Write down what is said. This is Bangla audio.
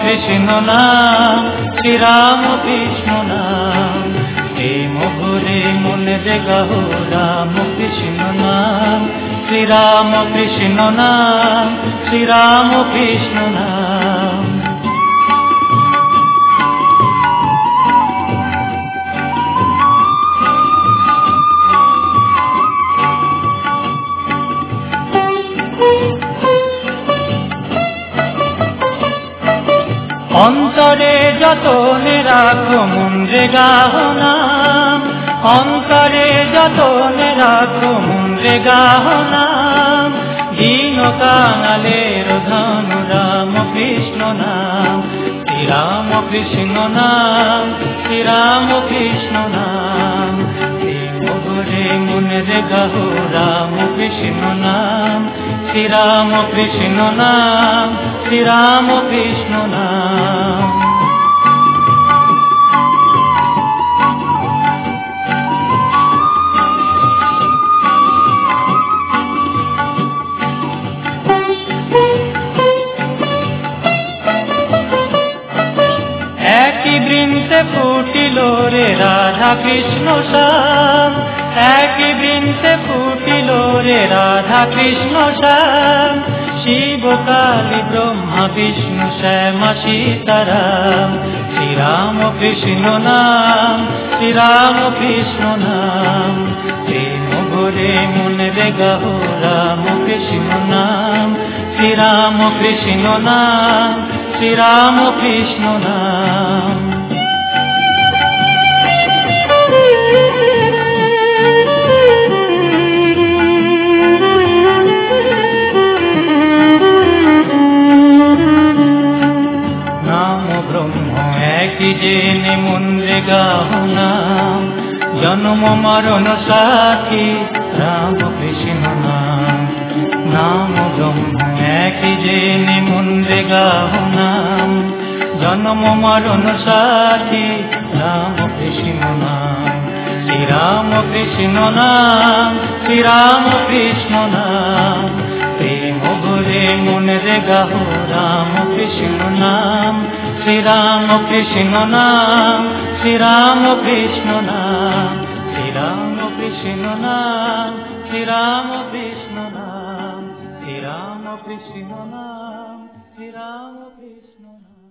কৃষ্ণ নাম, শ্রীরাম কৃষ্ণ নাম। প্রেম ভরে মনে রে গাহো রাম কৃষ্ণ নাম, শ্রীরাম কৃষ্ণ নাম, শ্রীরাম কৃষ্ণ নাম। অন্তরে যতনে রাখো মন রে গাহো নাম, অন্তরে যতনে রাখো মন রে গাহো নাম। দীন কাঙালের ধন রাম কৃষ্ণ নাম, শ্রীরাম কৃষ্ণ নাম, শ্রীরাম কৃষ্ণ নাম। প্রেম ভরে মনে রে গাহো রাম কৃষ্ণ নাম, শ্রীরাম কৃষ্ণ নাম, শ্রীরাম কৃষ্ণ নাম। একই বৃন্তে ফুটিল রে রাধা কৃষ্ণ শ্যাম, একই বৃন্তে ফুটিল রে রাধা কৃষ্ণ শ্যাম। শিব কালী ব্রহ্মা বিষ্ণু শ্যামা সীতারাম, শ্রীরাম কৃষ্ণ নাম, শ্রীরাম কৃষ্ণ নাম। প্রেম ভরে মনে রে গাহো রাম কৃষ্ণ নাম, শ্রীরাম কৃষ্ণ নাম, শ্রীরাম কৃষ্ণ নাম। একই জেনে মন রে গাহো নাম, জন্ম মরণ সাথী রাম কৃষ্ণ নাম। নাম ব্রহ্ম একই জেনে মন রে গাহো নাম, জন্ম মরণ সাথী রাম কৃষ্ণ নাম। শ্রীরাম কৃষ্ণ নাম, শ্রীরাম কৃষ্ণ নাম। প্রেম ভরে মনে রে গাহো রাম কৃষ্ণ নাম, শ্রীরাম কৃষ্ণ নাম, শ্রীরাম কৃষ্ণ নাম। শ্রীরাম কৃষ্ণ নাম, শ্রীরাম কৃষ্ণ নাম, শ্রীরাম কৃষ্ণ নাম, শ্রীরাম কৃষ্ণ নাম।